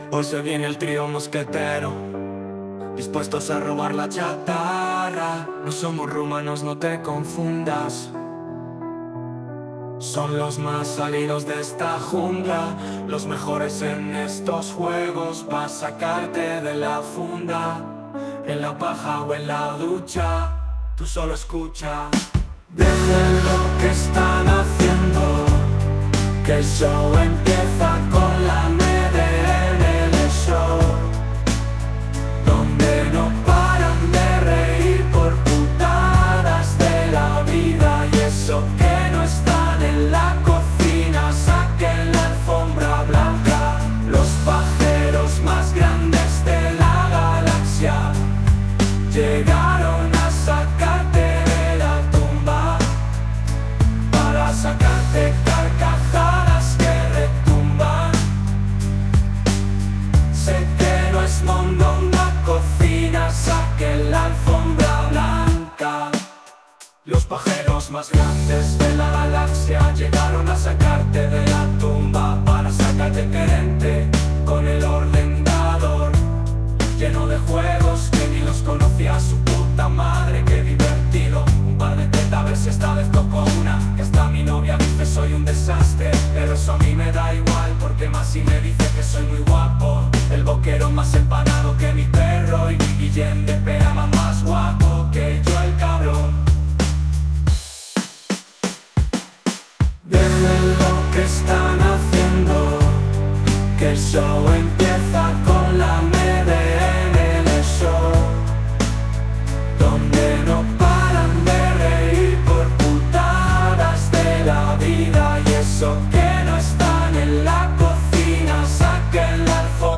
Hoy se viene el trío mosquetero, dispuestos a robar la chatarra. No somos rumanos, no te confundas. Son los más salidos de esta jungla, los mejores en estos juegos, pa' sacarte de la funda. En la paja o en la ducha, tú solo escucha. Dejen lo que están haciendo, que el show empieza con la MDL Show, donde no paran de reír por putadas de la vida. Y eso que no están en la cocina, saquen la alfombra blanca. Los pajeros más grandes de la galaxia llegaron a sacarte de la tumba, para sacarte carcajadas que retumban. Sé que no es mondonga cocina, saquen la alfombra blanca. Los pajeros más grandes de la galaxia llegaron a sacarte de la tumba, para sacarte querente con el ordenador lleno de juegos que ni los conocía su puta madre. Qué divertido, un par de tetas, a ver si esta vez toco una. Que hasta mi novia dice soy un desastre, pero eso a mí me da igual, porque más si me dice que soy muy guapo. El boquero más empanado que mi perro, y mi Guillén de Perama más guapo que yo el cabrón. Dejen lo que están haciendo, que el show empieza